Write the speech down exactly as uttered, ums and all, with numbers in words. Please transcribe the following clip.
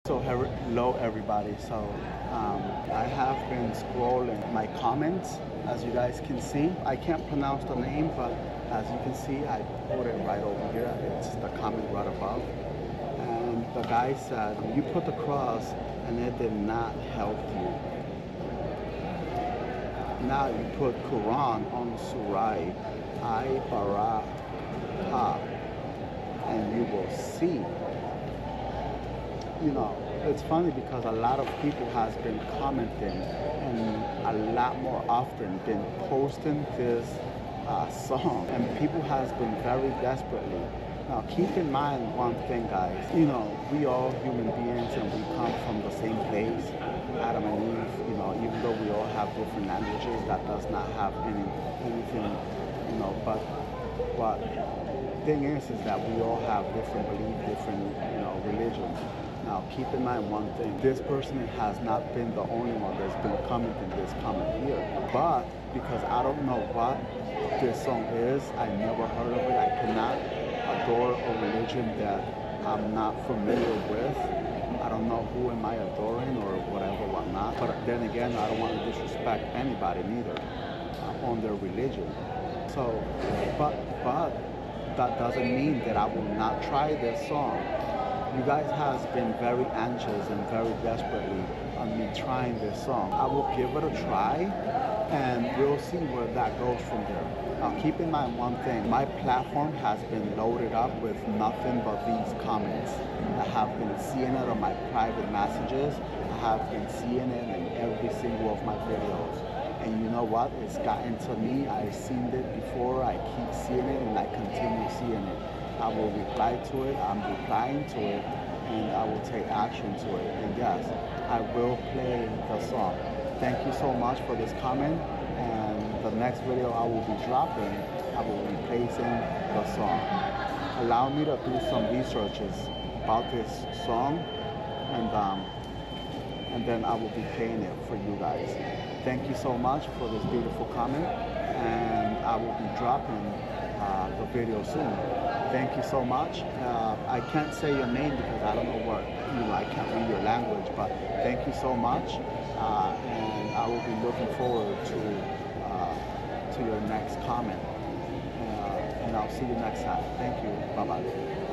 So hello everybody. So um, I have been scrolling my comments, as you guys can see. I can't pronounce the name, but as you can see, I put it right over here. It's the comment right above. And the guy said, you put the cross and it did not help you. Now you put Quran on Surai Al-Baqarah and you will see. You know, it's funny because a lot of people has been commenting and a lot more often been posting this uh, song, and people has been very desperately. Now keep in mind one thing, guys, you know, we all human beings and we come from the same place, Adam and Eve. You know, even though we all have different languages, that does not have any anything, you know, but what thing is is that we all have different beliefs, different, you know, religions. Now, keep in mind one thing. This person has not been the only one that's been commenting this comment here. But because I don't know what this song is, I never heard of it. I cannot adore a religion that I'm not familiar with. I don't know who am I adoring or whatever, whatnot. But then again, I don't want to disrespect anybody neither uh, on their religion. So, but, but that doesn't mean that I will not try this song. You guys has been very anxious and very desperately on me trying this song. I will give it a try and we'll see where that goes from there. Now keep in mind one thing, my platform has been loaded up with nothing but these comments. I have been seeing it on my private messages. I have been seeing it in every single of my videos. And you know what? It's gotten to me. I've seen it before. I keep seeing it and I continue seeing it. I will reply to it, I'm replying to it, and I will take action to it. And yes, I will play the song. Thank you so much for this comment, and the next video I will be dropping, I will be placing the song. Allow me to do some researches about this song, and, um, and then I will be playing it for you guys. Thank you so much for this beautiful comment, and I will be dropping uh, the video soon. Thank you so much. Uh, I can't say your name because I don't know what, you know, I can't read your language, but thank you so much. Uh, and I will be looking forward to, uh, to your next comment. Uh, and I'll see you next time. Thank you. Bye-bye.